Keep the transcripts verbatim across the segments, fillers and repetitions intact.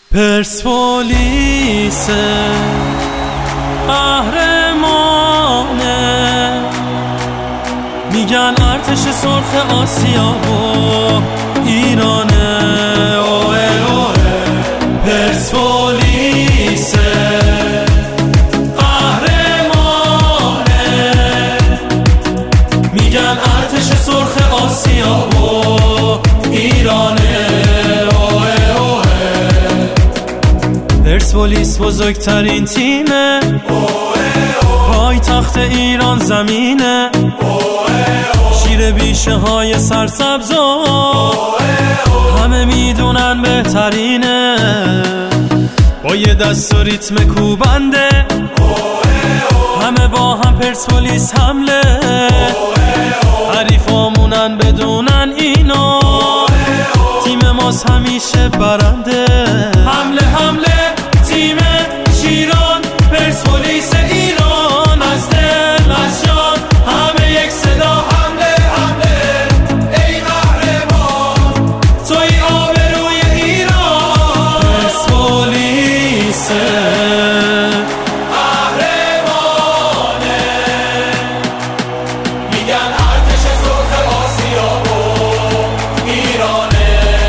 پرسپولیس قهرمانه، میگن ارتش سرخ آسیا و ایرانه. اوه اوه پرسپولیس قهرمانه، میگن ارتش سرخ آسیا و ایرانه. پرسپولیس بزرگترین تیمه، پایتخت ایران زمینه، شیر بیشه های سرسبزا همه میدونن بهترینه. با یه دست و ریتم کوبنده همه با هم پرسپولیس حمله، حریفامونن بدونن اینا تیم ماست همیشه برنده. حمله حمله تیم شیران، پرسپولیس ایران، از دل از جان همه یک صدا. حمله حمله ای قهرمان، توی آبروی ایران. پرسپولیس قهرمانه، میگن ارتش سرخ آسیا و ایرانه.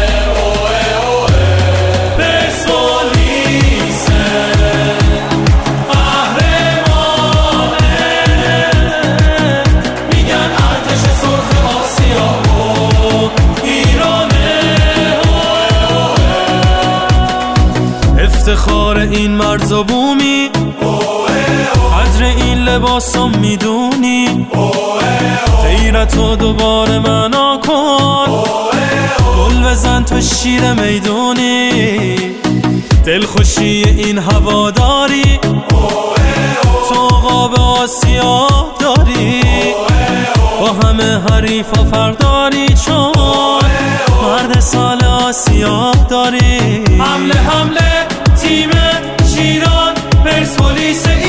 افتخار این مرز و بومی، قدر این لباسم میدونی، غیرتو دوباره منا کن، گل بزن تو شیر میدونی. دلخوشی این هواداری تو قاب آسیا داری، با همه حریفا فرداری، چون مرد سال آسیا داری. حمله حمله تیم شیران، پرسپولیس